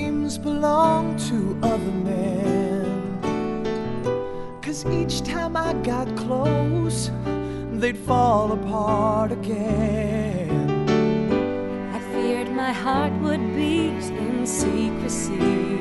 dreams belong to other men, 'cause each time I got close, they'd fall apart again. I feared my heart would beat in secrecy.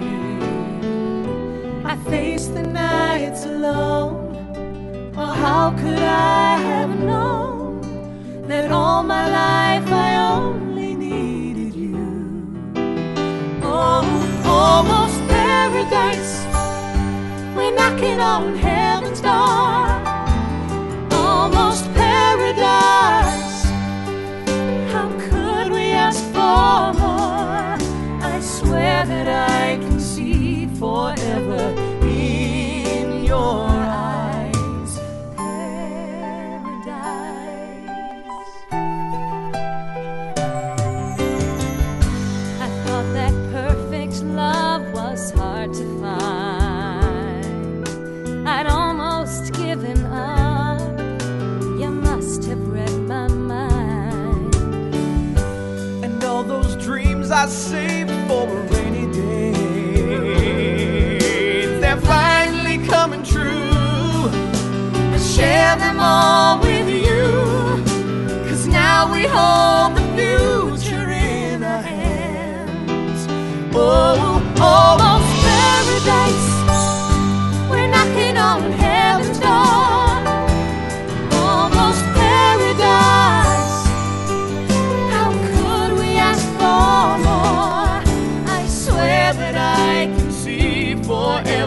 I faced the nights alone. Oh, how could I have known that all my life I only needed you? Oh, almost paradise, we're knocking on heaven's door. Almost paradise, how could we ask for more? I swear that I can see forever in your eyes. Paradise. I thought that perfect love was hard to find. I'd almost given up. You must have read my mind. And all those dreams I saved for a rainy day, they're finally coming true. I share them all with you, 'cause now we hold the future in our hands. Oh, Almost paradise, we're knocking on heaven's door. Almost paradise, how could we ask for more? I swear that I can see forever